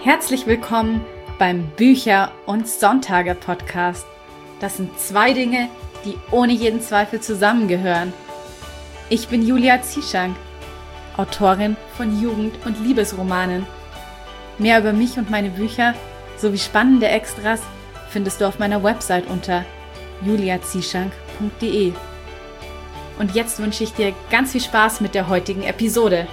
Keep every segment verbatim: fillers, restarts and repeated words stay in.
Herzlich willkommen beim Bücher- und Sonntage-Podcast. Das sind zwei Dinge, die ohne jeden Zweifel zusammengehören. Ich bin Julia Zieschank, Autorin von Jugend- und Liebesromanen. Mehr über mich und meine Bücher sowie spannende Extras findest du auf meiner Website unter julia zieschank punkt de. Und jetzt wünsche ich dir ganz viel Spaß mit der heutigen Episode.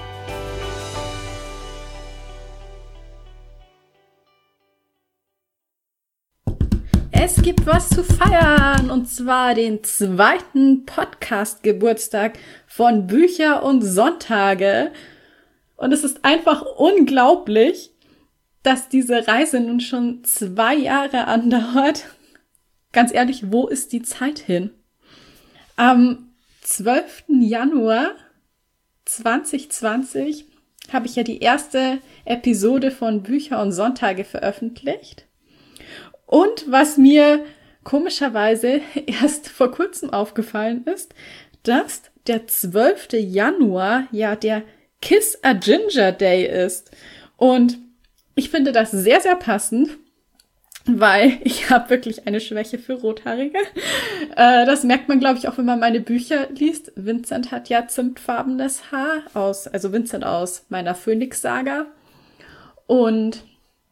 Es gibt was zu feiern, und zwar den zweiten Podcast-Geburtstag von Bücher und Sonntage. Und es ist einfach unglaublich, dass diese Reise nun schon zwei Jahre andauert. Ganz ehrlich, wo ist die Zeit hin? Am zwölften Januar zwanzig zwanzig habe ich ja die erste Episode von Bücher und Sonntage veröffentlicht. Und was mir komischerweise erst vor kurzem aufgefallen ist, dass der zwölfte Januar ja der Kiss a Ginger Day ist. Und ich finde das sehr, sehr passend, weil ich habe wirklich eine Schwäche für Rothaarige. Äh, das merkt man, glaube ich, auch, wenn man meine Bücher liest. Vincent hat ja zimtfarbenes Haar, aus, also Vincent aus meiner Phoenix-Saga. Und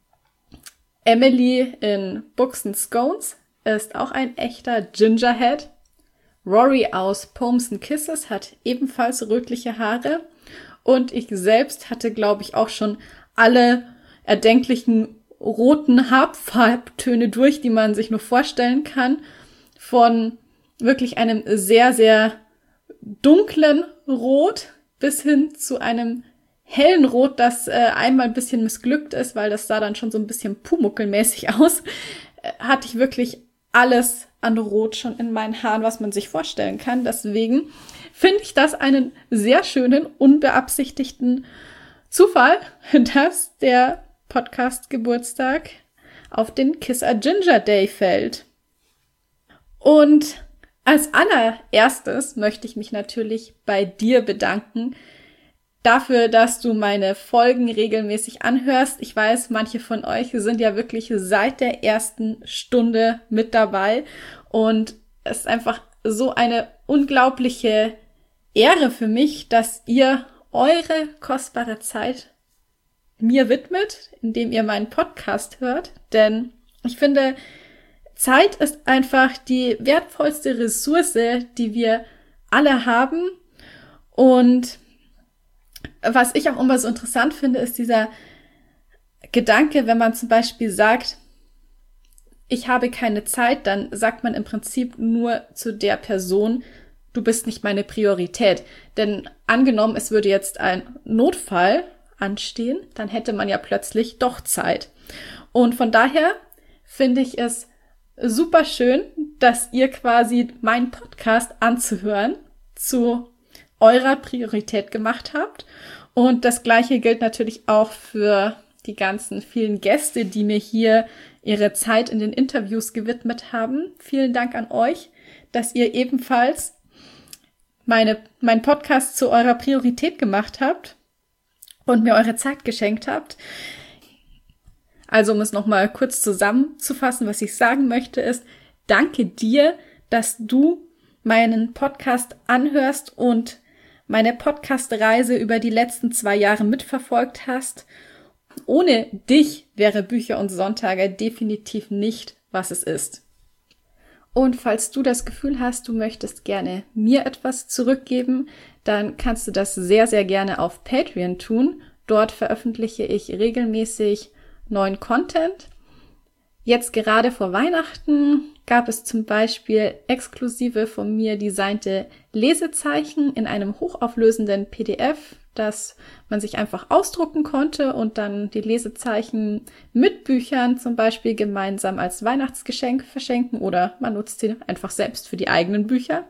Emily in Books and Scones ist auch ein echter Gingerhead. Rory aus Poems and Kisses hat ebenfalls rötliche Haare. Und ich selbst hatte, glaube ich, auch schon alle erdenklichen roten Haarfarbtöne durch, die man sich nur vorstellen kann. Von wirklich einem sehr, sehr dunklen Rot bis hin zu einem hellen Rot, das äh, einmal ein bisschen missglückt ist, weil das sah dann schon so ein bisschen pumuckelmäßig aus, äh, hatte ich wirklich alles an Rot schon in meinen Haaren, was man sich vorstellen kann. Deswegen finde ich das einen sehr schönen, unbeabsichtigten Zufall, dass der Podcast-Geburtstag auf den Kiss a Ginger Day fällt. Und als allererstes möchte ich mich natürlich bei dir bedanken, dafür, dass du meine Folgen regelmäßig anhörst. Ich weiß, manche von euch sind ja wirklich seit der ersten Stunde mit dabei. Und es ist einfach so eine unglaubliche Ehre für mich, dass ihr eure kostbare Zeit mir widmet, indem ihr meinen Podcast hört. Denn ich finde, Zeit ist einfach die wertvollste Ressource, die wir alle haben. Und was ich auch immer so interessant finde, ist dieser Gedanke, wenn man zum Beispiel sagt, ich habe keine Zeit, dann sagt man im Prinzip nur zu der Person, du bist nicht meine Priorität. Denn angenommen, es würde jetzt ein Notfall anstehen, dann hätte man ja plötzlich doch Zeit. Und von daher finde ich es super schön, dass ihr quasi meinen Podcast anzuhören zu eurer Priorität gemacht habt. Und das Gleiche gilt natürlich auch für die ganzen vielen Gäste, die mir hier ihre Zeit in den Interviews gewidmet haben. Vielen Dank an euch, dass ihr ebenfalls meine, meinen Podcast zu eurer Priorität gemacht habt und mir eure Zeit geschenkt habt. Also, um es nochmal kurz zusammenzufassen, was ich sagen möchte, ist, danke dir, dass du meinen Podcast anhörst und meine Podcast-Reise über die letzten zwei Jahre mitverfolgt hast. Ohne dich wäre Bücher und Sonntage definitiv nicht, was es ist. Und falls du das Gefühl hast, du möchtest gerne mir etwas zurückgeben, dann kannst du das sehr, sehr gerne auf Patreon tun. Dort veröffentliche ich regelmäßig neuen Content. Jetzt gerade vor Weihnachten gab es zum Beispiel exklusive von mir designte Lesezeichen in einem hochauflösenden P D F, das man sich einfach ausdrucken konnte und dann die Lesezeichen mit Büchern zum Beispiel gemeinsam als Weihnachtsgeschenk verschenken oder man nutzt sie einfach selbst für die eigenen Bücher.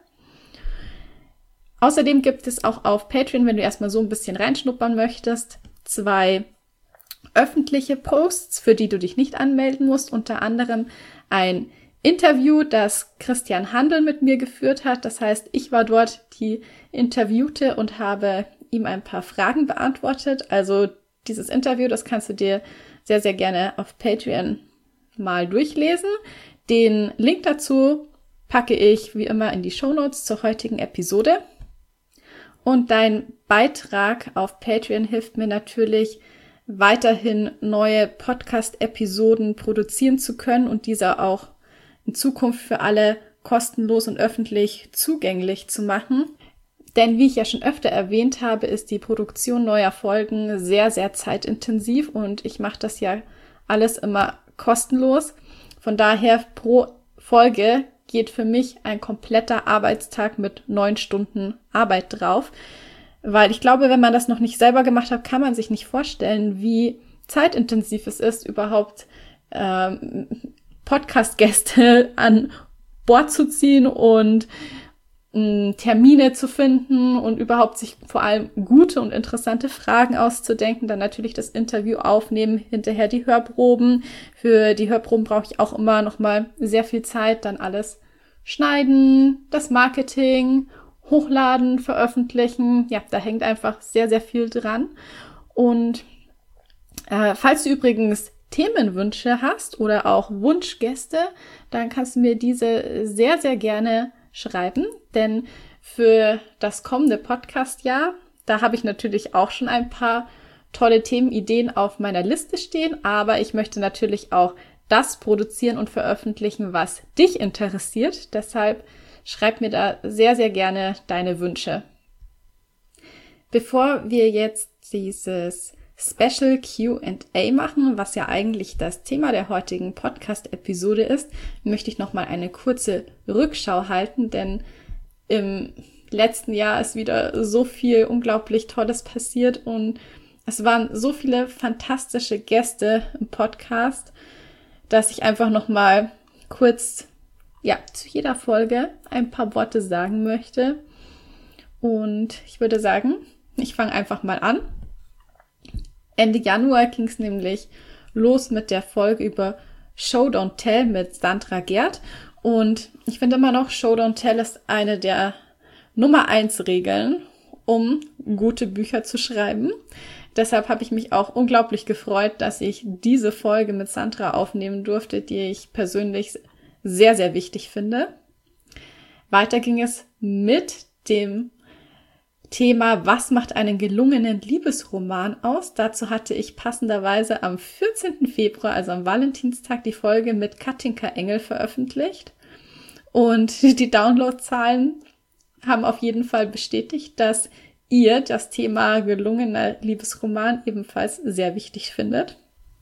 Außerdem gibt es auch auf Patreon, wenn du erstmal so ein bisschen reinschnuppern möchtest, zwei öffentliche Posts, für die du dich nicht anmelden musst, unter anderem ein Interview, das Christian Handel mit mir geführt hat. Das heißt, ich war dort die Interviewte und habe ihm ein paar Fragen beantwortet. Also dieses Interview, das kannst du dir sehr, sehr gerne auf Patreon mal durchlesen. Den Link dazu packe ich wie immer in die Shownotes zur heutigen Episode. Und dein Beitrag auf Patreon hilft mir natürlich, weiterhin neue Podcast-Episoden produzieren zu können und diese auch in Zukunft für alle kostenlos und öffentlich zugänglich zu machen. Denn wie ich ja schon öfter erwähnt habe, ist die Produktion neuer Folgen sehr, sehr zeitintensiv und ich mache das ja alles immer kostenlos. Von daher pro Folge geht für mich ein kompletter Arbeitstag mit neun Stunden Arbeit drauf. Weil ich glaube, wenn man das noch nicht selber gemacht hat, kann man sich nicht vorstellen, wie zeitintensiv es ist, überhaupt ähm, Podcast-Gäste an Bord zu ziehen und mh, Termine zu finden und überhaupt sich vor allem gute und interessante Fragen auszudenken. Dann natürlich das Interview aufnehmen, hinterher die Hörproben. Für die Hörproben brauche ich auch immer noch mal sehr viel Zeit, dann alles schneiden, das Marketing, hochladen, veröffentlichen. Ja, da hängt einfach sehr, sehr viel dran. Und äh, falls du übrigens Themenwünsche hast oder auch Wunschgäste, dann kannst du mir diese sehr, sehr gerne schreiben. Denn für das kommende Podcast-Jahr, da habe ich natürlich auch schon ein paar tolle Themenideen auf meiner Liste stehen. Aber ich möchte natürlich auch das produzieren und veröffentlichen, was dich interessiert. Deshalb schreib mir da sehr, sehr gerne deine Wünsche. Bevor wir jetzt dieses Special Q and A machen, was ja eigentlich das Thema der heutigen Podcast-Episode ist, möchte ich nochmal eine kurze Rückschau halten, denn im letzten Jahr ist wieder so viel unglaublich Tolles passiert und es waren so viele fantastische Gäste im Podcast, dass ich einfach nochmal kurz ja, zu jeder Folge ein paar Worte sagen möchte. Und ich würde sagen, ich fange einfach mal an. Ende Januar ging es nämlich los mit der Folge über Show Don't Tell mit Sandra Gerd. Und ich finde immer noch, Show Don't Tell ist eine der Nummer eins Regeln, um gute Bücher zu schreiben. Deshalb habe ich mich auch unglaublich gefreut, dass ich diese Folge mit Sandra aufnehmen durfte, die ich persönlich sehr, sehr wichtig finde. Weiter ging es mit dem Thema, was macht einen gelungenen Liebesroman aus? Dazu hatte ich passenderweise am vierzehnten Februar, also am Valentinstag, die Folge mit Katinka Engel veröffentlicht. Und die Downloadzahlen haben auf jeden Fall bestätigt, dass ihr das Thema gelungener Liebesroman ebenfalls sehr wichtig findet.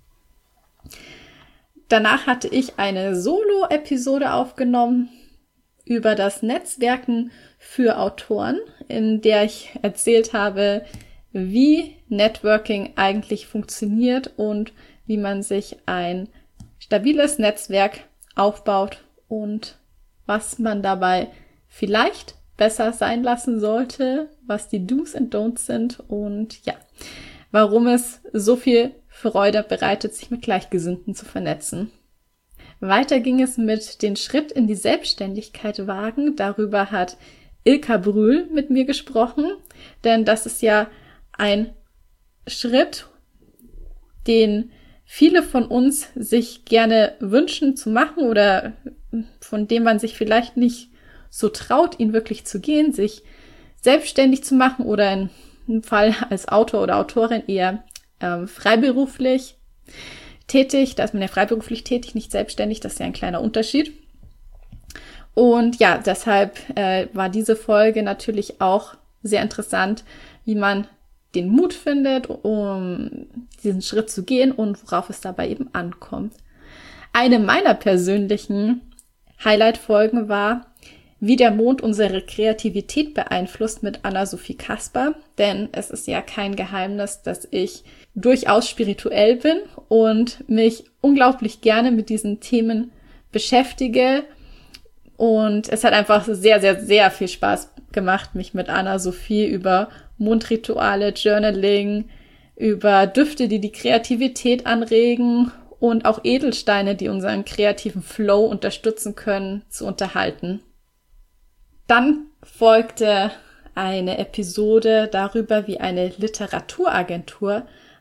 Danach hatte ich eine Solo-Episode aufgenommen über das Netzwerken für Autoren, in der ich erzählt habe, wie Networking eigentlich funktioniert und wie man sich ein stabiles Netzwerk aufbaut und was man dabei vielleicht besser sein lassen sollte, was die Do's and Don'ts sind und ja, warum es so viel Freude bereitet, sich mit Gleichgesinnten zu vernetzen. Weiter ging es mit den Schritt in die Selbstständigkeit wagen. Darüber hat Ilka Brühl mit mir gesprochen, denn das ist ja ein Schritt, den viele von uns sich gerne wünschen zu machen oder von dem man sich vielleicht nicht so traut, ihn wirklich zu gehen, sich selbstständig zu machen oder in einem Fall als Autor oder Autorin eher ähm, freiberuflich tätig. Da ist man ja freiberuflich tätig, nicht selbstständig, das ist ja ein kleiner Unterschied. Und ja, deshalb äh, war diese Folge natürlich auch sehr interessant, wie man den Mut findet, um diesen Schritt zu gehen und worauf es dabei eben ankommt. Eine meiner persönlichen Highlight-Folgen war, wie der Mond unsere Kreativität beeinflusst mit Anna-Sophie Kasper, denn es ist ja kein Geheimnis, dass ich durchaus spirituell bin und mich unglaublich gerne mit diesen Themen beschäftige und es hat einfach sehr, sehr, sehr viel Spaß gemacht, mich mit Anna-Sophie über Mondrituale, Journaling, über Düfte, die die Kreativität anregen und auch Edelsteine, die unseren kreativen Flow unterstützen können, zu unterhalten. Dann folgte eine Episode darüber, wie eine Literaturagentur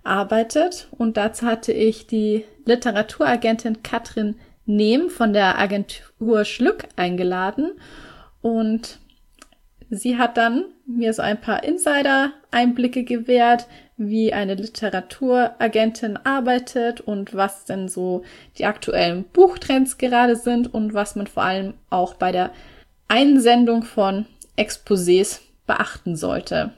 arbeitet. Und dazu hatte ich die Literaturagentin Katrin Nehm von der Agentur Schlück eingeladen. Und sie hat dann mir so ein paar Insider-Einblicke gewährt, wie eine Literaturagentin arbeitet und was denn so die aktuellen Buchtrends gerade sind und was man vor allem auch bei der Einsendung von Exposés beachten sollte.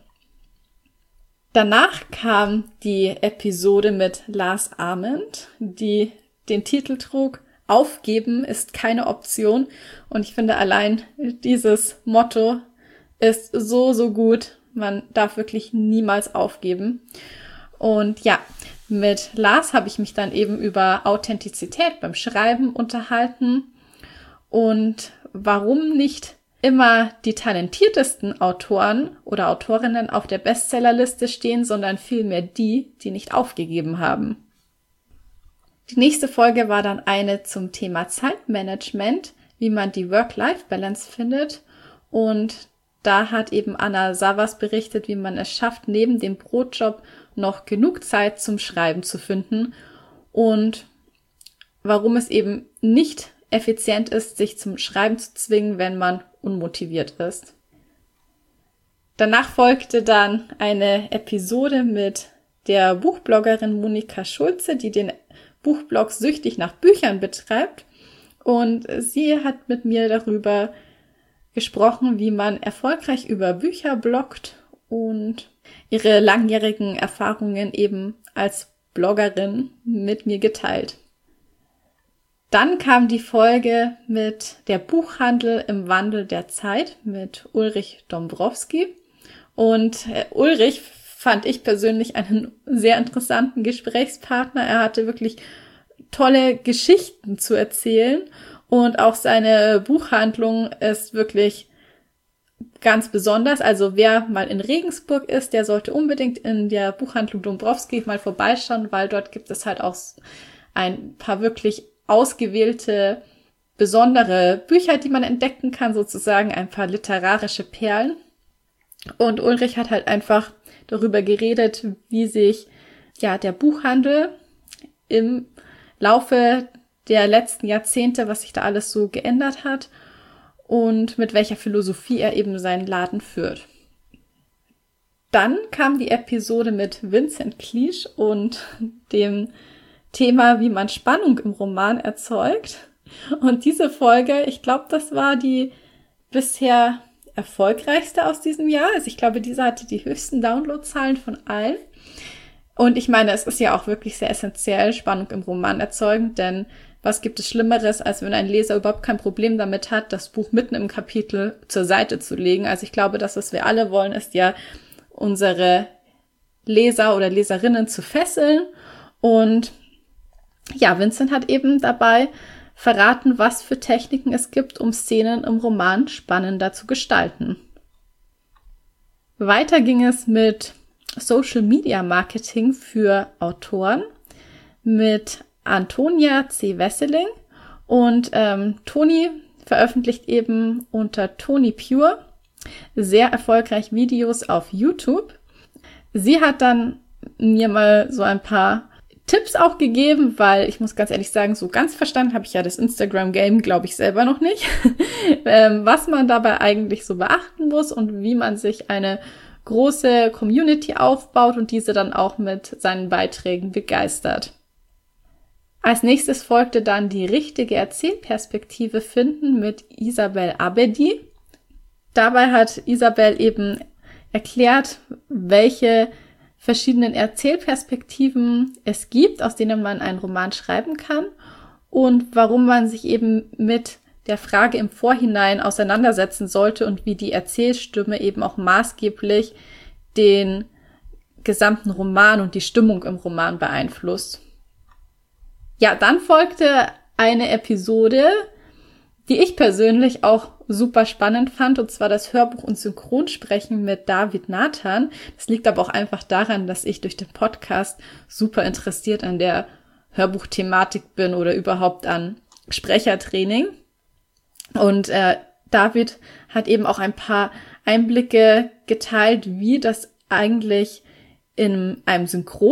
Danach kam die Episode mit Lars Ament, die den Titel trug: Aufgeben ist keine Option. Und ich finde, allein dieses Motto ist so, so gut. Man darf wirklich niemals aufgeben. Und ja, mit Lars habe ich mich dann eben über Authentizität beim Schreiben unterhalten und warum nicht immer die talentiertesten Autoren oder Autorinnen auf der Bestsellerliste stehen, sondern vielmehr die, die nicht aufgegeben haben. Die nächste Folge war dann eine zum Thema Zeitmanagement, wie man die Work-Life-Balance findet. Und da hat eben Anna Savas berichtet, wie man es schafft, neben dem Brotjob noch genug Zeit zum Schreiben zu finden und warum es eben nicht effizient ist, sich zum Schreiben zu zwingen, wenn man unmotiviert ist. Danach folgte dann eine Episode mit der Buchbloggerin Monika Schulze, die den Buchblog Süchtig nach Büchern betreibt. Und sie hat mit mir darüber gesprochen, wie man erfolgreich über Bücher bloggt und ihre langjährigen Erfahrungen eben als Bloggerin mit mir geteilt. Dann kam die Folge mit der Buchhandel im Wandel der Zeit mit Ulrich Dombrowski. Und Ulrich fand ich persönlich einen sehr interessanten Gesprächspartner. Er hatte wirklich tolle Geschichten zu erzählen und auch seine Buchhandlung ist wirklich ganz besonders. Also wer mal in Regensburg ist, der sollte unbedingt in der Buchhandlung Dombrowski mal vorbeischauen, weil dort gibt es halt auch ein paar wirklich ausgewählte, besondere Bücher, die man entdecken kann, sozusagen ein paar literarische Perlen. Und Ulrich hat halt einfach darüber geredet, wie sich ja der Buchhandel im Laufe der letzten Jahrzehnte, was sich da alles so geändert hat und mit welcher Philosophie er eben seinen Laden führt. Dann kam die Episode mit Vincent Cleage und dem Thema, wie man Spannung im Roman erzeugt. Und diese Folge, ich glaube, das war die bisher erfolgreichste aus diesem Jahr. Also ich glaube, diese hatte die höchsten Downloadzahlen von allen. Und ich meine, es ist ja auch wirklich sehr essentiell, Spannung im Roman erzeugen, denn was gibt es Schlimmeres, als wenn ein Leser überhaupt kein Problem damit hat, das Buch mitten im Kapitel zur Seite zu legen. Also ich glaube, das, was wir alle wollen, ist ja, unsere Leser oder Leserinnen zu fesseln. Und ja, Vincent hat eben dabei verraten, was für Techniken es gibt, um Szenen im Roman spannender zu gestalten. Weiter ging es mit Social Media Marketing für Autoren mit Antonia C. Wesseling und ähm, Toni veröffentlicht eben unter Toni Pure sehr erfolgreich Videos auf YouTube. Sie hat dann mir mal so ein paar Tipps auch gegeben, weil ich muss ganz ehrlich sagen, so ganz verstanden habe ich ja das Instagram-Game, glaube ich, selber noch nicht, ähm, was man dabei eigentlich so beachten muss und wie man sich eine große Community aufbaut und diese dann auch mit seinen Beiträgen begeistert. Als nächstes folgte dann die richtige Erzählperspektive finden mit Isabel Abedi. Dabei hat Isabel eben erklärt, welche verschiedenen Erzählperspektiven es gibt, aus denen man einen Roman schreiben kann und warum man sich eben mit der Frage im Vorhinein auseinandersetzen sollte und wie die Erzählstimme eben auch maßgeblich den gesamten Roman und die Stimmung im Roman beeinflusst. Ja, dann folgte eine Episode, die ich persönlich auch super spannend fand, und zwar das Hörbuch und Synchronsprechen mit David Nathan. Das liegt aber auch einfach daran, dass ich durch den Podcast super interessiert an der Hörbuchthematik bin oder überhaupt an Sprechertraining. Und äh, David hat eben auch ein paar Einblicke geteilt, wie das eigentlich in einem Synchronstudio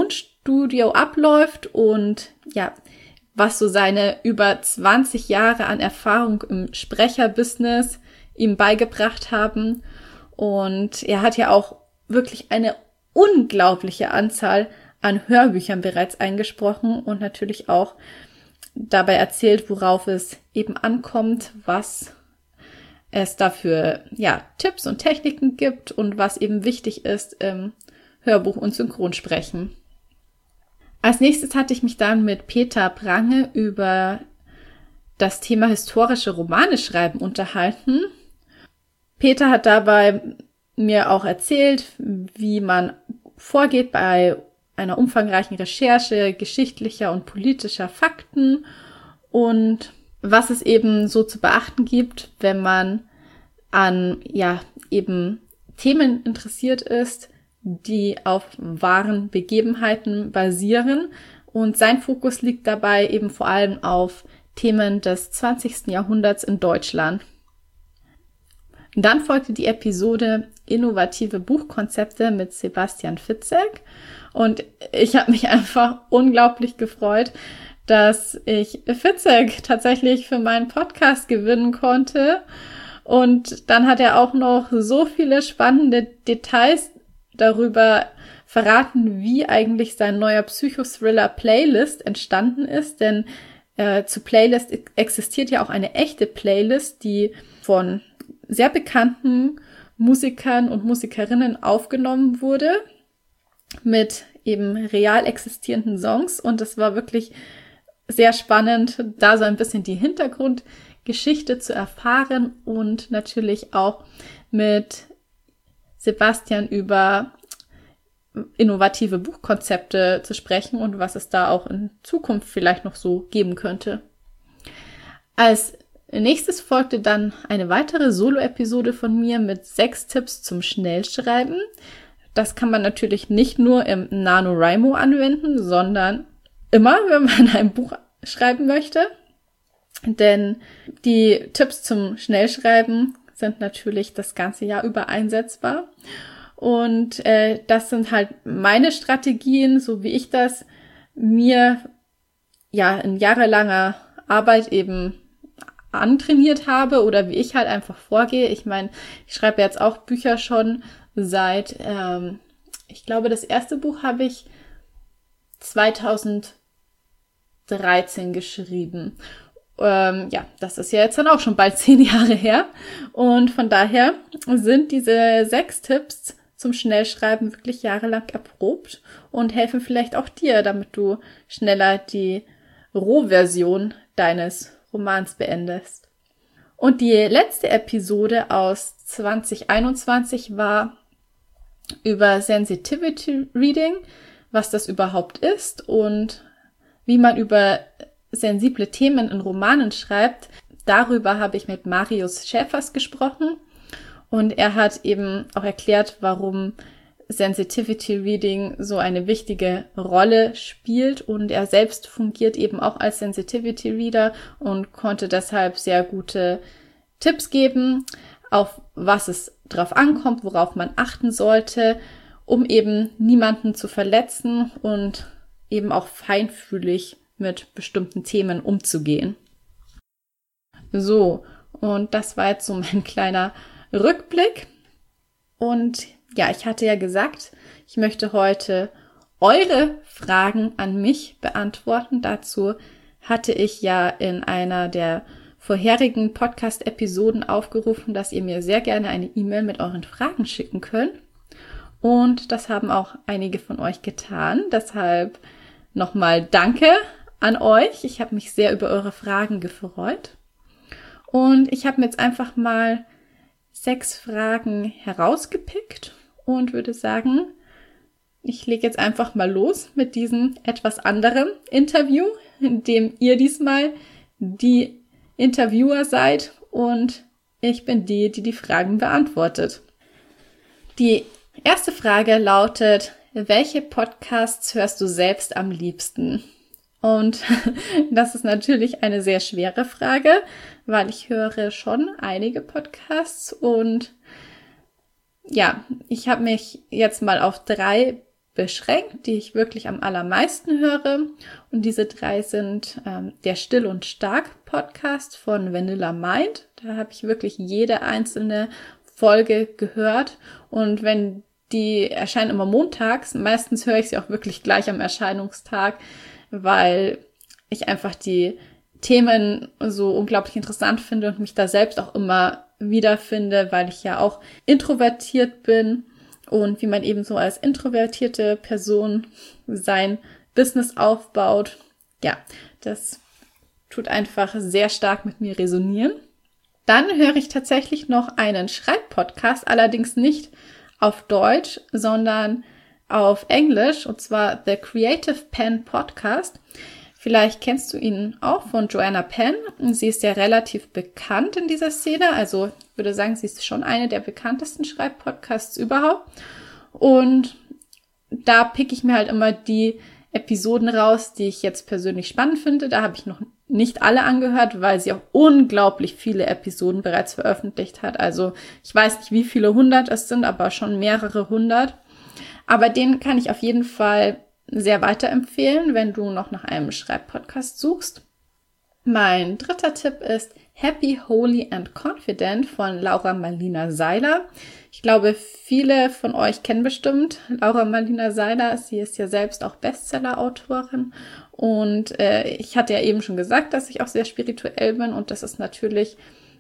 Studio abläuft und ja, was so seine über zwanzig Jahre an Erfahrung im Sprecherbusiness ihm beigebracht haben. Und er hat ja auch wirklich eine unglaubliche Anzahl an Hörbüchern bereits eingesprochen und natürlich auch dabei erzählt, worauf es eben ankommt, was es dafür ja Tipps und Techniken gibt und was eben wichtig ist im Hörbuch- und Synchronsprechen. Als nächstes hatte ich mich dann mit Peter Prange über das Thema historische Romane schreiben unterhalten. Peter hat dabei mir auch erzählt, wie man vorgeht bei einer umfangreichen Recherche geschichtlicher und politischer Fakten und was es eben so zu beachten gibt, wenn man an ja eben Themen interessiert ist, die auf wahren Begebenheiten basieren. Und sein Fokus liegt dabei eben vor allem auf Themen des zwanzigsten Jahrhunderts in Deutschland. Dann folgte die Episode Innovative Buchkonzepte mit Sebastian Fitzek. Und ich habe mich einfach unglaublich gefreut, dass ich Fitzek tatsächlich für meinen Podcast gewinnen konnte. Und dann hat er auch noch so viele spannende Details darüber verraten, wie eigentlich sein neuer Psychothriller Playlist entstanden ist. Denn äh, zu Playlist existiert ja auch eine echte Playlist, die von sehr bekannten Musikern und Musikerinnen aufgenommen wurde mit eben real existierenden Songs. Und es war wirklich sehr spannend, da so ein bisschen die Hintergrundgeschichte zu erfahren und natürlich auch mit Sebastian über innovative Buchkonzepte zu sprechen und was es da auch in Zukunft vielleicht noch so geben könnte. Als nächstes folgte dann eine weitere Solo-Episode von mir mit sechs Tipps zum Schnellschreiben. Das kann man natürlich nicht nur im NaNoWriMo anwenden, sondern immer, wenn man ein Buch schreiben möchte. Denn die Tipps zum Schnellschreiben sind natürlich das ganze Jahr über einsetzbar. Und äh, das sind halt meine Strategien, so wie ich das mir ja in jahrelanger Arbeit eben antrainiert habe oder wie ich halt einfach vorgehe. Ich meine, ich schreibe jetzt auch Bücher schon seit, ähm, ich glaube, das erste Buch habe ich zweitausenddreizehn geschrieben. Ähm, ja, das ist ja jetzt dann auch schon bald zehn Jahre her. Und von daher sind diese sechs Tipps zum Schnellschreiben wirklich jahrelang erprobt und helfen vielleicht auch dir, damit du schneller die Rohversion deines Romans beendest. Und die letzte Episode aus zwanzig einundzwanzig war über Sensitivity Reading, was das überhaupt ist und wie man über sensible Themen in Romanen schreibt. Darüber habe ich mit Marius Schäfers gesprochen und er hat eben auch erklärt, warum Sensitivity Reading so eine wichtige Rolle spielt und er selbst fungiert eben auch als Sensitivity Reader und konnte deshalb sehr gute Tipps geben, auf was es drauf ankommt, worauf man achten sollte, um eben niemanden zu verletzen und eben auch feinfühlig mit bestimmten Themen umzugehen. So, und das war jetzt so mein kleiner Rückblick. Und ja, ich hatte ja gesagt, ich möchte heute eure Fragen an mich beantworten. Dazu hatte ich ja in einer der vorherigen Podcast-Episoden aufgerufen, dass ihr mir sehr gerne eine E-Mail mit euren Fragen schicken könnt. Und das haben auch einige von euch getan. Deshalb nochmal Danke an euch. Ich habe mich sehr über eure Fragen gefreut. Und ich habe mir jetzt einfach mal sechs Fragen herausgepickt und würde sagen, ich lege jetzt einfach mal los mit diesem etwas anderen Interview, in dem ihr diesmal die Interviewer seid und ich bin die, die die Fragen beantwortet. Die erste Frage lautet, welche Podcasts hörst du selbst am liebsten? Und das ist natürlich eine sehr schwere Frage, weil ich höre schon einige Podcasts und ja, ich habe mich jetzt mal auf drei beschränkt, die ich wirklich am allermeisten höre. Und diese drei sind ähm, der Still und Stark Podcast von Vanilla Mind. Da habe ich wirklich jede einzelne Folge gehört. Und wenn die erscheinen immer montags, meistens höre ich sie auch wirklich gleich am Erscheinungstag, weil ich einfach die Themen so unglaublich interessant finde und mich da selbst auch immer wiederfinde, weil ich ja auch introvertiert bin und wie man eben so als introvertierte Person sein Business aufbaut. Ja, das tut einfach sehr stark mit mir resonieren. Dann höre ich tatsächlich noch einen Schreibpodcast, allerdings nicht auf Deutsch, sondern auf Englisch, und zwar The Creative Pen Podcast. Vielleicht kennst du ihn auch von Joanna Penn. Sie ist ja relativ bekannt in dieser Szene. Also ich würde sagen, sie ist schon eine der bekanntesten Schreibpodcasts überhaupt. Und da pick ich mir halt immer die Episoden raus, die ich jetzt persönlich spannend finde. Da habe ich noch nicht alle angehört, weil sie auch unglaublich viele Episoden bereits veröffentlicht hat. Also ich weiß nicht, wie viele hundert es sind, aber schon mehrere hundert. Aber den kann ich auf jeden Fall sehr weiterempfehlen, wenn du noch nach einem Schreibpodcast suchst. Mein dritter Tipp ist Happy, Holy and Confident von Laura Marlina Seiler. Ich glaube, viele von euch kennen bestimmt Laura Marlina Seiler. Sie ist ja selbst auch Bestseller-Autorin. Und äh, ich hatte ja eben schon gesagt, dass ich auch sehr spirituell bin. Und das ist natürlich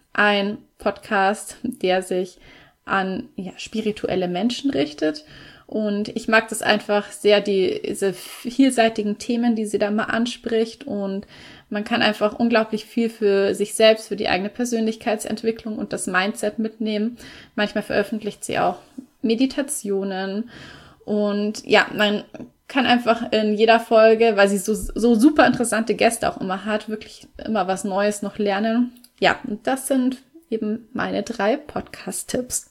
ein Podcast, der sich an ja, spirituelle Menschen richtet. Und ich mag das einfach sehr, die, diese vielseitigen Themen, die sie da mal anspricht. Und man kann einfach unglaublich viel für sich selbst, für die eigene Persönlichkeitsentwicklung und das Mindset mitnehmen. Manchmal veröffentlicht sie auch Meditationen. Und ja, man kann einfach in jeder Folge, weil sie so, so super interessante Gäste auch immer hat, wirklich immer was Neues noch lernen. Ja, und das sind eben meine drei Podcast-Tipps.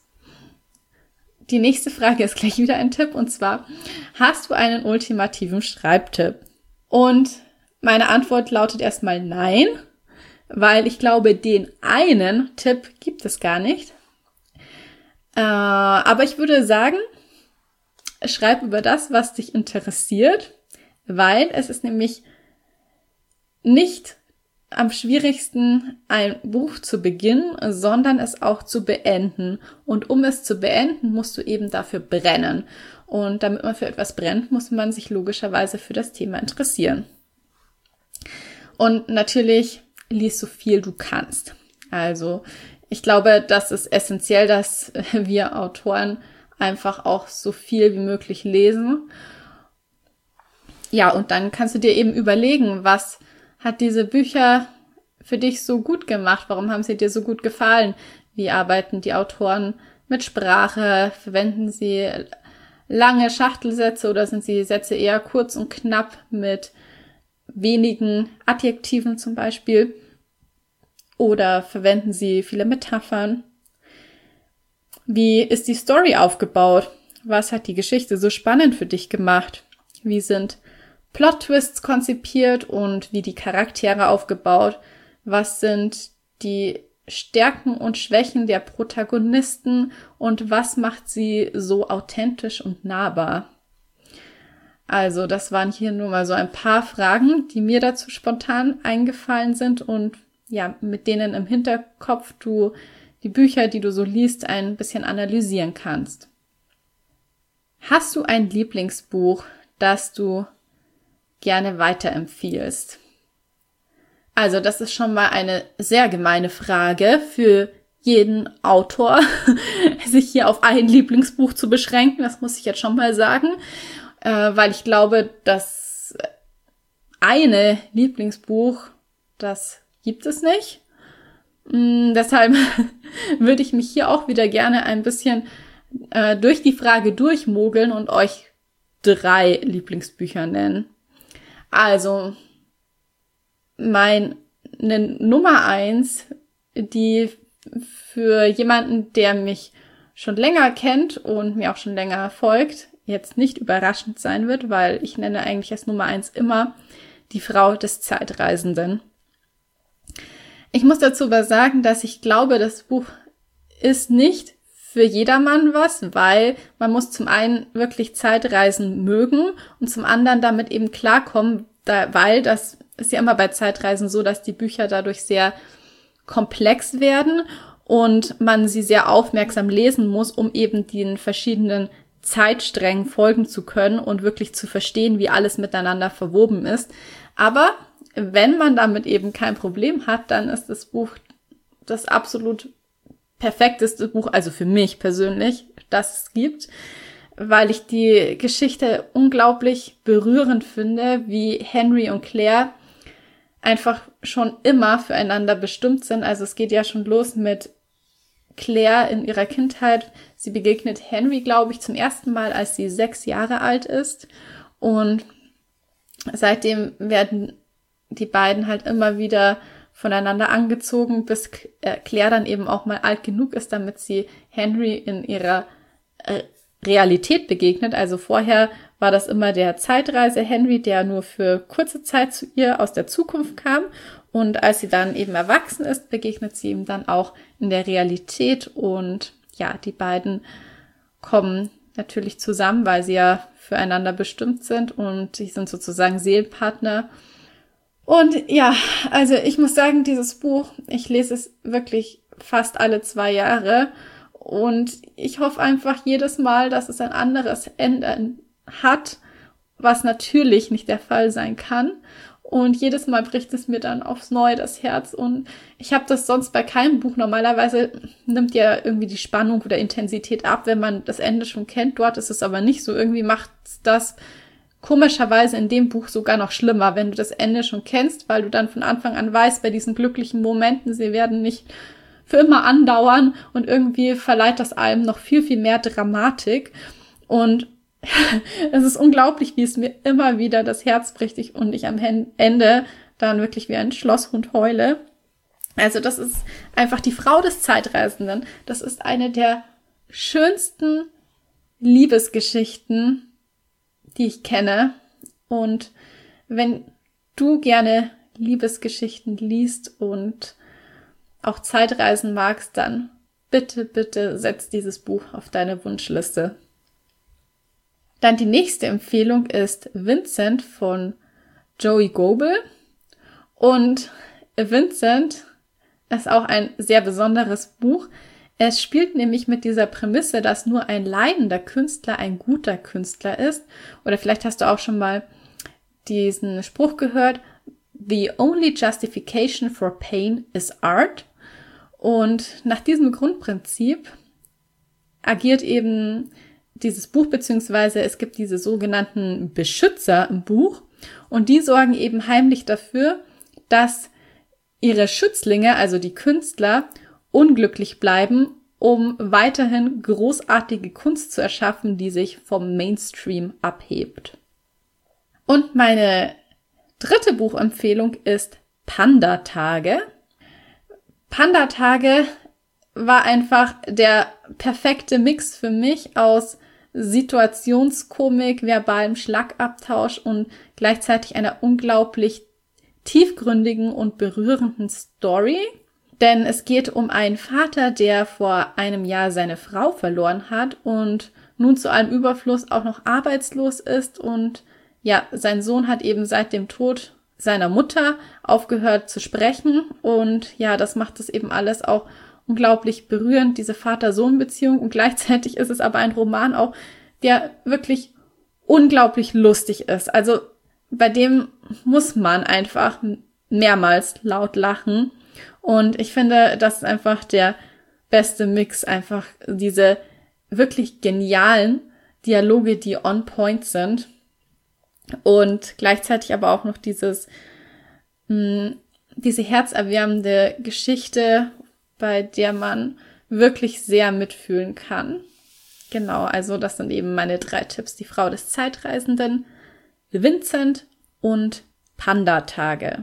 Die nächste Frage ist gleich wieder ein Tipp, und zwar, hast du einen ultimativen Schreibtipp? Und meine Antwort lautet erstmal nein, weil ich glaube, den einen Tipp gibt es gar nicht. Äh, aber ich würde sagen, schreib über das, was dich interessiert, weil es ist nämlich nicht am schwierigsten, ein Buch zu beginnen, sondern es auch zu beenden. Und um es zu beenden, musst du eben dafür brennen. Und damit man für etwas brennt, muss man sich logischerweise für das Thema interessieren. Und natürlich lies so viel du kannst. Also ich glaube, das ist essentiell, dass wir Autoren einfach auch so viel wie möglich lesen. Ja, und dann kannst du dir eben überlegen, was hat diese Bücher für dich so gut gemacht? Warum haben sie dir so gut gefallen? Wie arbeiten die Autoren mit Sprache? Verwenden sie lange Schachtelsätze oder sind die Sätze eher kurz und knapp mit wenigen Adjektiven zum Beispiel? Oder verwenden sie viele Metaphern? Wie ist die Story aufgebaut? Was hat die Geschichte so spannend für dich gemacht? Wie sind Plot-Twists konzipiert und wie die Charaktere aufgebaut? Was sind die Stärken und Schwächen der Protagonisten und was macht sie so authentisch und nahbar? Also das waren hier nur mal so ein paar Fragen, die mir dazu spontan eingefallen sind und ja, mit denen im Hinterkopf du die Bücher, die du so liest, ein bisschen analysieren kannst. Hast du ein Lieblingsbuch, das du gerne weiterempfiehlst? Also das ist schon mal eine sehr gemeine Frage für jeden Autor, sich hier auf ein Lieblingsbuch zu beschränken. Das muss ich jetzt schon mal sagen, äh, weil ich glaube, das eine Lieblingsbuch, das gibt es nicht. Mm, deshalb würde ich mich hier auch wieder gerne ein bisschen äh, durch die Frage durchmogeln und euch drei Lieblingsbücher nennen. Also, meine Nummer eins, die für jemanden, der mich schon länger kennt und mir auch schon länger folgt, jetzt nicht überraschend sein wird, weil ich nenne eigentlich als Nummer eins immer Die Frau des Zeitreisenden. Ich muss dazu aber sagen, dass ich glaube, das Buch ist nicht für jedermann was, weil man muss zum einen wirklich Zeitreisen mögen und zum anderen damit eben klarkommen, da, weil das ist ja immer bei Zeitreisen so, dass die Bücher dadurch sehr komplex werden und man sie sehr aufmerksam lesen muss, um eben den verschiedenen Zeitsträngen folgen zu können und wirklich zu verstehen, wie alles miteinander verwoben ist. Aber wenn man damit eben kein Problem hat, dann ist das Buch das absolut perfekteste Buch, also für mich persönlich, das es gibt, weil ich die Geschichte unglaublich berührend finde, wie Henry und Claire einfach schon immer füreinander bestimmt sind. Also es geht ja schon los mit Claire in ihrer Kindheit. Sie begegnet Henry, glaube ich, zum ersten Mal, als sie sechs Jahre alt ist. Und seitdem werden die beiden halt immer wieder voneinander angezogen, bis Claire dann eben auch mal alt genug ist, damit sie Henry in ihrer äh, Realität begegnet. Also vorher war das immer der Zeitreise-Henry, der nur für kurze Zeit zu ihr aus der Zukunft kam. Und als sie dann eben erwachsen ist, begegnet sie ihm dann auch in der Realität. Und ja, die beiden kommen natürlich zusammen, weil sie ja füreinander bestimmt sind und sie sind sozusagen Seelenpartner. Und ja, also ich muss sagen, dieses Buch, ich lese es wirklich fast alle zwei Jahre und ich hoffe einfach jedes Mal, dass es ein anderes Ende hat, was natürlich nicht der Fall sein kann. Und jedes Mal bricht es mir dann aufs Neue das Herz und ich habe das sonst bei keinem Buch. Normalerweise nimmt ja irgendwie die Spannung oder Intensität ab, wenn man das Ende schon kennt. Dort ist es aber nicht so. Irgendwie macht das komischerweise in dem Buch sogar noch schlimmer, wenn du das Ende schon kennst, weil du dann von Anfang an weißt, bei diesen glücklichen Momenten, sie werden nicht für immer andauern und irgendwie verleiht das allem noch viel, viel mehr Dramatik. Und es ist unglaublich, wie es mir immer wieder das Herz bricht ich, und ich am Ende dann wirklich wie ein Schlosshund heule. Also das ist einfach die Frau des Zeitreisenden. Das ist eine der schönsten Liebesgeschichten, die ich kenne. Und wenn du gerne Liebesgeschichten liest und auch Zeitreisen magst, dann bitte, bitte setz dieses Buch auf deine Wunschliste. Dann die nächste Empfehlung ist Vincent von Joey Goebel. Und Vincent ist auch ein sehr besonderes Buch. Es spielt nämlich mit dieser Prämisse, dass nur ein leidender Künstler ein guter Künstler ist. Oder vielleicht hast du auch schon mal diesen Spruch gehört: The only justification for pain is art. Und nach diesem Grundprinzip agiert eben dieses Buch, beziehungsweise es gibt diese sogenannten Beschützer im Buch und die sorgen eben heimlich dafür, dass ihre Schützlinge, also die Künstler, unglücklich bleiben, um weiterhin großartige Kunst zu erschaffen, die sich vom Mainstream abhebt. Und meine dritte Buchempfehlung ist Panda-Tage. Panda-Tage war einfach der perfekte Mix für mich aus Situationskomik, verbalem Schlagabtausch und gleichzeitig einer unglaublich tiefgründigen und berührenden Story. Denn es geht um einen Vater, der vor einem Jahr seine Frau verloren hat und nun zu allem Überfluss auch noch arbeitslos ist. Und ja, sein Sohn hat eben seit dem Tod seiner Mutter aufgehört zu sprechen. Und ja, das macht es eben alles auch unglaublich berührend, diese Vater-Sohn-Beziehung. Und gleichzeitig ist es aber ein Roman auch, der wirklich unglaublich lustig ist. Also bei dem muss man einfach mehrmals laut lachen. Und ich finde, das ist einfach der beste Mix, einfach diese wirklich genialen Dialoge, die on point sind. Und gleichzeitig aber auch noch dieses, mh, diese herzerwärmende Geschichte, bei der man wirklich sehr mitfühlen kann. Genau, also das sind eben meine drei Tipps. Die Frau des Zeitreisenden, Vincent und Panda-Tage.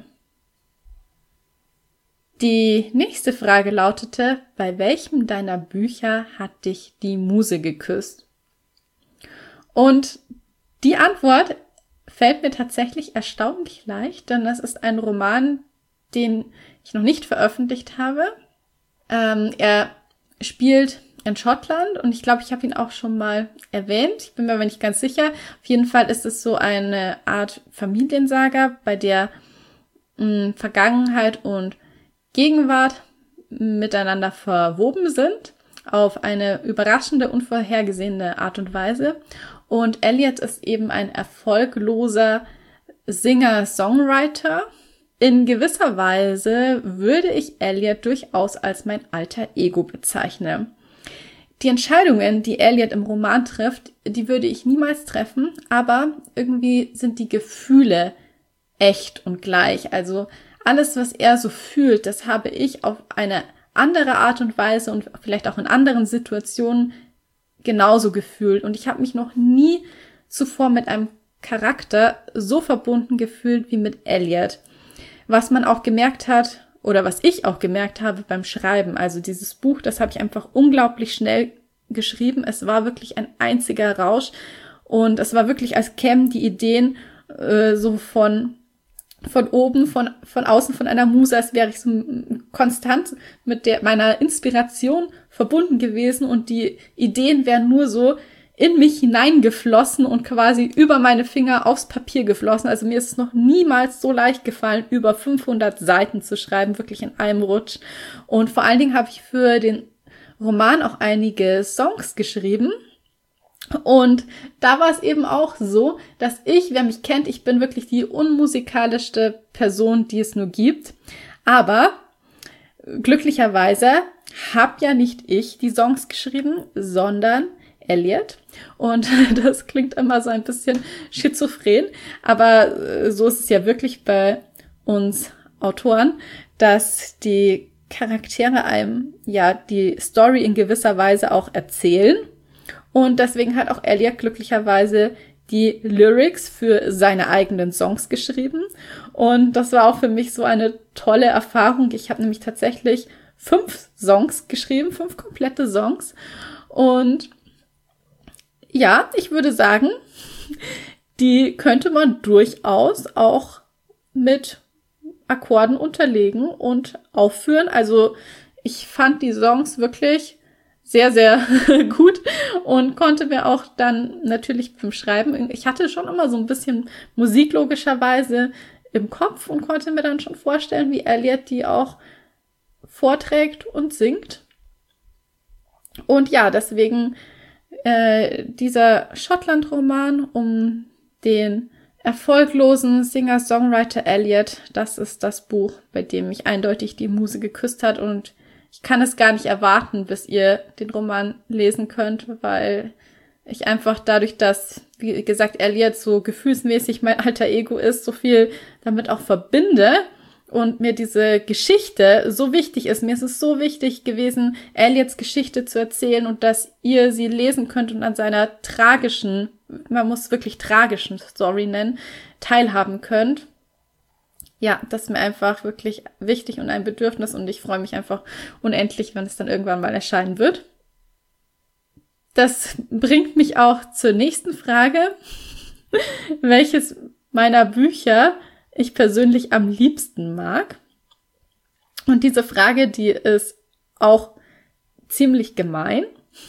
Die nächste Frage lautete: Bei welchem deiner Bücher hat dich die Muse geküsst? Und die Antwort fällt mir tatsächlich erstaunlich leicht, denn das ist ein Roman, den ich noch nicht veröffentlicht habe. Ähm, er spielt in Schottland und ich glaube, ich habe ihn auch schon mal erwähnt. Ich bin mir aber nicht ganz sicher. Auf jeden Fall ist es so eine Art Familiensaga, bei der mh, Vergangenheit und Gegenwart miteinander verwoben sind, auf eine überraschende, unvorhergesehene Art und Weise. Und Elliot ist eben ein erfolgloser Singer-Songwriter. In gewisser Weise würde ich Elliot durchaus als mein alter Ego bezeichnen. Die Entscheidungen, die Elliot im Roman trifft, die würde ich niemals treffen, aber irgendwie sind die Gefühle echt und gleich. Also alles, was er so fühlt, das habe ich auf eine andere Art und Weise und vielleicht auch in anderen Situationen genauso gefühlt. Und ich habe mich noch nie zuvor mit einem Charakter so verbunden gefühlt wie mit Elliot. Was man auch gemerkt hat, oder was ich auch gemerkt habe beim Schreiben, also dieses Buch, das habe ich einfach unglaublich schnell geschrieben. Es war wirklich ein einziger Rausch und es war wirklich, als kämen die Ideen äh, so von von oben, von von außen, von einer Muse, als wäre ich so konstant mit der meiner Inspiration verbunden gewesen und die Ideen wären nur so in mich hineingeflossen und quasi über meine Finger aufs Papier geflossen. Also mir ist es noch niemals so leicht gefallen, über fünfhundert Seiten zu schreiben, wirklich in einem Rutsch. Und vor allen Dingen habe ich für den Roman auch einige Songs geschrieben. Und da war es eben auch so, dass ich, wer mich kennt, ich bin wirklich die unmusikalischste Person, die es nur gibt. Aber glücklicherweise habe ja nicht ich die Songs geschrieben, sondern Elliot. Und das klingt immer so ein bisschen schizophren, aber so ist es ja wirklich bei uns Autoren, dass die Charaktere einem ja die Story in gewisser Weise auch erzählen. Und deswegen hat auch Elliot glücklicherweise die Lyrics für seine eigenen Songs geschrieben. Und das war auch für mich so eine tolle Erfahrung. Ich habe nämlich tatsächlich fünf Songs geschrieben, fünf komplette Songs. Und ja, ich würde sagen, die könnte man durchaus auch mit Akkorden unterlegen und aufführen. Also ich fand die Songs wirklich sehr, sehr gut und konnte mir auch dann natürlich beim Schreiben, ich hatte schon immer so ein bisschen Musik logischerweise im Kopf und konnte mir dann schon vorstellen, wie Elliot die auch vorträgt und singt. Und ja, deswegen äh, dieser Schottland-Roman um den erfolglosen Singer-Songwriter Elliot, das ist das Buch, bei dem mich eindeutig die Muse geküsst hat und ich kann es gar nicht erwarten, bis ihr den Roman lesen könnt, weil ich einfach dadurch, dass, wie gesagt, Elliot so gefühlsmäßig mein alter Ego ist, so viel damit auch verbinde und mir diese Geschichte so wichtig ist. Mir ist es so wichtig gewesen, Elliots Geschichte zu erzählen und dass ihr sie lesen könnt und an seiner tragischen, man muss wirklich tragischen Story nennen, teilhaben könnt. Ja, das ist mir einfach wirklich wichtig und ein Bedürfnis und ich freue mich einfach unendlich, wenn es dann irgendwann mal erscheinen wird. Das bringt mich auch zur nächsten Frage. Welches meiner Bücher ich persönlich am liebsten mag? Und diese Frage, die ist auch ziemlich gemein,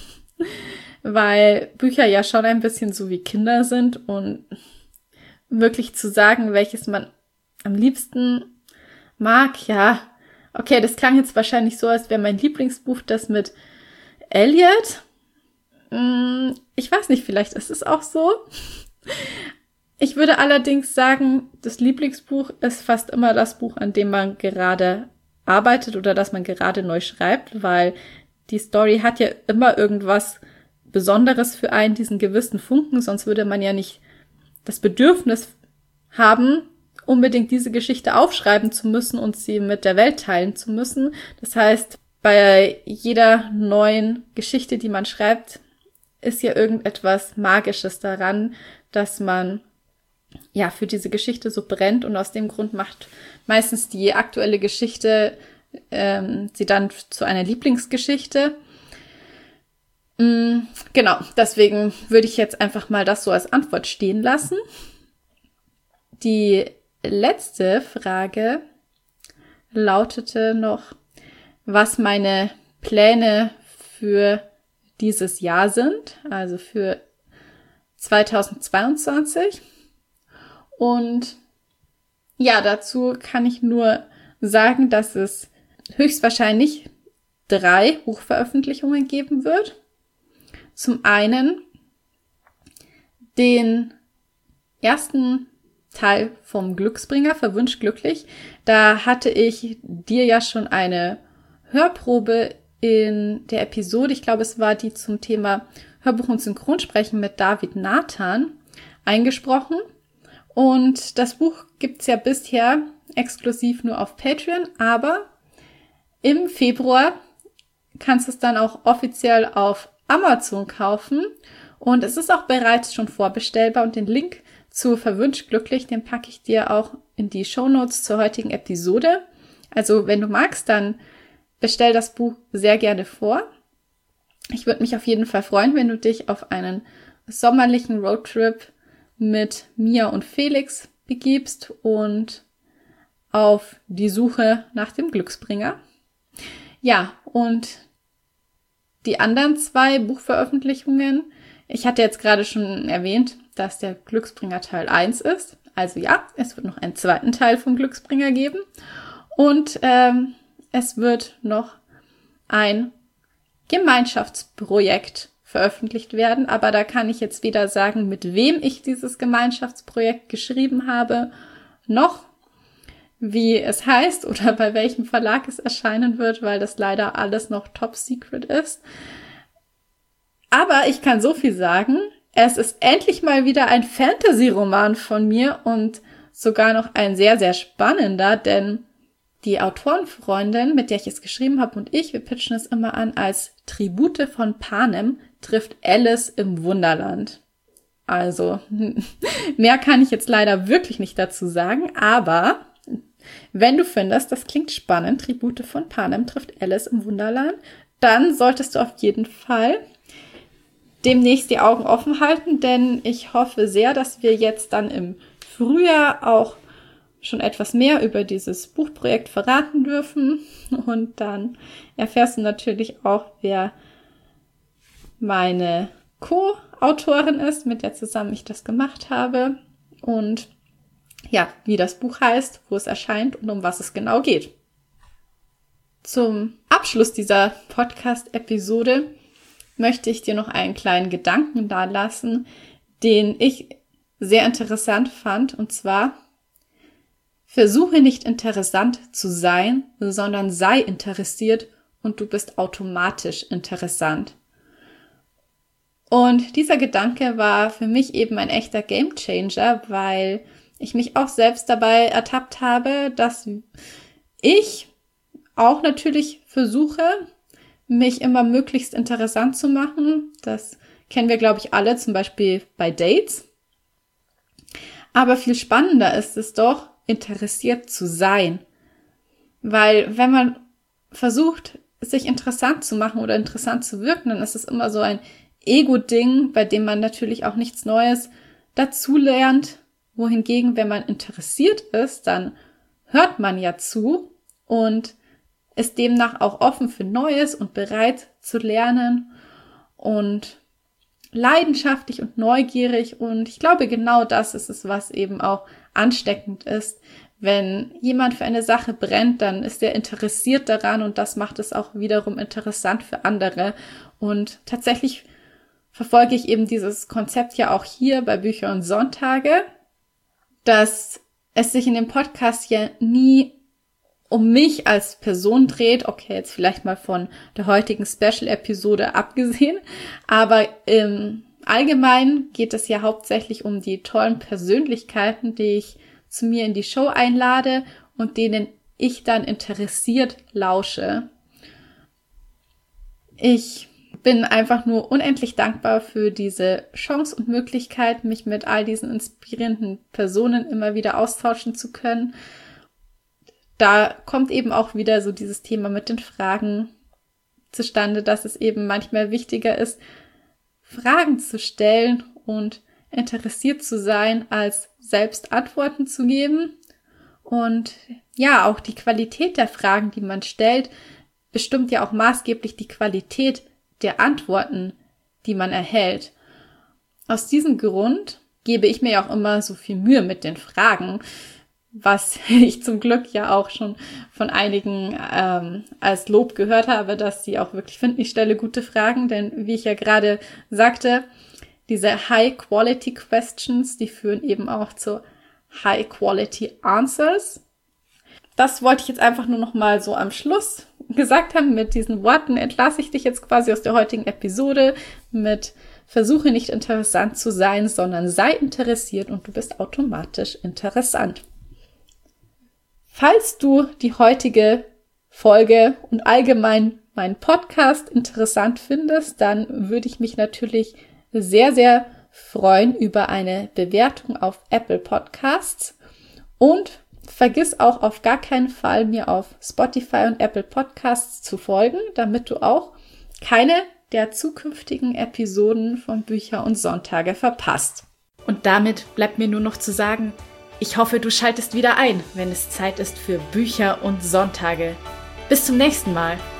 weil Bücher ja schon ein bisschen so wie Kinder sind und wirklich zu sagen, welches man am liebsten mag, ja, okay, das klang jetzt wahrscheinlich so, als wäre mein Lieblingsbuch das mit Elliot. Hm, ich weiß nicht, vielleicht ist es auch so. Ich würde allerdings sagen, das Lieblingsbuch ist fast immer das Buch, an dem man gerade arbeitet oder das man gerade neu schreibt, weil die Story hat ja immer irgendwas Besonderes für einen, diesen gewissen Funken, sonst würde man ja nicht das Bedürfnis haben, unbedingt diese Geschichte aufschreiben zu müssen und sie mit der Welt teilen zu müssen. Das heißt, bei jeder neuen Geschichte, die man schreibt, ist ja irgendetwas Magisches daran, dass man ja für diese Geschichte so brennt und aus dem Grund macht meistens die aktuelle Geschichte ähm, sie dann zu einer Lieblingsgeschichte. Mhm, genau, deswegen würde ich jetzt einfach mal das so als Antwort stehen lassen. Die letzte Frage lautete noch, was meine Pläne für dieses Jahr sind, also für zweitausendzweiundzwanzig. Und ja, dazu kann ich nur sagen, dass es höchstwahrscheinlich drei Buchveröffentlichungen geben wird. Zum einen den ersten Teil vom Glücksbringer, Verwünscht glücklich. Da hatte ich dir ja schon eine Hörprobe in der Episode, ich glaube, es war die zum Thema Hörbuch und Synchronsprechen mit David Nathan, eingesprochen. Und das Buch gibt's ja bisher exklusiv nur auf Patreon, aber im Februar kannst du es dann auch offiziell auf Amazon kaufen. Und es ist auch bereits schon vorbestellbar und den Link zu Verwünscht glücklich, den packe ich dir auch in die Shownotes zur heutigen Episode. Also wenn du magst, dann bestell das Buch sehr gerne vor. Ich würde mich auf jeden Fall freuen, wenn du dich auf einen sommerlichen Roadtrip mit Mia und Felix begibst und auf die Suche nach dem Glücksbringer. Ja, und die anderen zwei Buchveröffentlichungen, ich hatte jetzt gerade schon erwähnt, dass der Glücksbringer Teil eins ist. Also ja, es wird noch einen zweiten Teil vom Glücksbringer geben. Und ähm, es wird noch ein Gemeinschaftsprojekt veröffentlicht werden. Aber da kann ich jetzt weder sagen, mit wem ich dieses Gemeinschaftsprojekt geschrieben habe, noch wie es heißt oder bei welchem Verlag es erscheinen wird, weil das leider alles noch top secret ist. Aber ich kann so viel sagen, es ist endlich mal wieder ein Fantasy-Roman von mir und sogar noch ein sehr, sehr spannender, denn die Autorenfreundin, mit der ich es geschrieben habe und ich, wir pitchen es immer an als Tribute von Panem, trifft Alice im Wunderland. Also, mehr kann ich jetzt leider wirklich nicht dazu sagen, aber wenn du findest, das klingt spannend, Tribute von Panem trifft Alice im Wunderland, dann solltest du auf jeden Fall demnächst die Augen offen halten, denn ich hoffe sehr, dass wir jetzt dann im Frühjahr auch schon etwas mehr über dieses Buchprojekt verraten dürfen. Und dann erfährst du natürlich auch, wer meine Co-Autorin ist, mit der zusammen ich das gemacht habe. Und ja, wie das Buch heißt, wo es erscheint und um was es genau geht. Zum Abschluss dieser Podcast-Episode möchte ich dir noch einen kleinen Gedanken dalassen, den ich sehr interessant fand. Und zwar: Versuche nicht interessant zu sein, sondern sei interessiert und du bist automatisch interessant. Und dieser Gedanke war für mich eben ein echter Gamechanger, weil ich mich auch selbst dabei ertappt habe, dass ich auch natürlich versuche, mich immer möglichst interessant zu machen. Das kennen wir, glaube ich, alle, zum Beispiel bei Dates. Aber viel spannender ist es doch, interessiert zu sein. Weil wenn man versucht, sich interessant zu machen oder interessant zu wirken, dann ist es immer so ein Ego-Ding, bei dem man natürlich auch nichts Neues dazulernt. Wohingegen, wenn man interessiert ist, dann hört man ja zu und ist demnach auch offen für Neues und bereit zu lernen und leidenschaftlich und neugierig. Und ich glaube, genau das ist es, was eben auch ansteckend ist. Wenn jemand für eine Sache brennt, dann ist er interessiert daran und das macht es auch wiederum interessant für andere. Und tatsächlich verfolge ich eben dieses Konzept ja auch hier bei Bücher und Sonntage, dass es sich in dem Podcast ja nie um mich als Person dreht, okay, jetzt vielleicht mal von der heutigen Special-Episode abgesehen, aber im Allgemeinen geht es ja hauptsächlich um die tollen Persönlichkeiten, die ich zu mir in die Show einlade und denen ich dann interessiert lausche. Ich bin einfach nur unendlich dankbar für diese Chance und Möglichkeit, mich mit all diesen inspirierenden Personen immer wieder austauschen zu können. Da kommt eben auch wieder so dieses Thema mit den Fragen zustande, dass es eben manchmal wichtiger ist, Fragen zu stellen und interessiert zu sein, als selbst Antworten zu geben. Und ja, auch die Qualität der Fragen, die man stellt, bestimmt ja auch maßgeblich die Qualität der Antworten, die man erhält. Aus diesem Grund gebe ich mir ja auch immer so viel Mühe mit den Fragen, was ich zum Glück ja auch schon von einigen ähm, als Lob gehört habe, dass sie auch wirklich finden, ich stelle gute Fragen, denn wie ich ja gerade sagte, diese High-Quality-Questions, die führen eben auch zu High-Quality-Answers. Das wollte ich jetzt einfach nur noch mal so am Schluss gesagt haben. Mit diesen Worten entlasse ich dich jetzt quasi aus der heutigen Episode mit Versuche nicht interessant zu sein, sondern sei interessiert und du bist automatisch interessant. Falls du die heutige Folge und allgemein meinen Podcast interessant findest, dann würde ich mich natürlich sehr, sehr freuen über eine Bewertung auf Apple Podcasts und vergiss auch auf gar keinen Fall, mir auf Spotify und Apple Podcasts zu folgen, damit du auch keine der zukünftigen Episoden von Bücher und Sonntage verpasst. Und damit bleibt mir nur noch zu sagen, ich hoffe, du schaltest wieder ein, wenn es Zeit ist für Bücher und Sonntage. Bis zum nächsten Mal.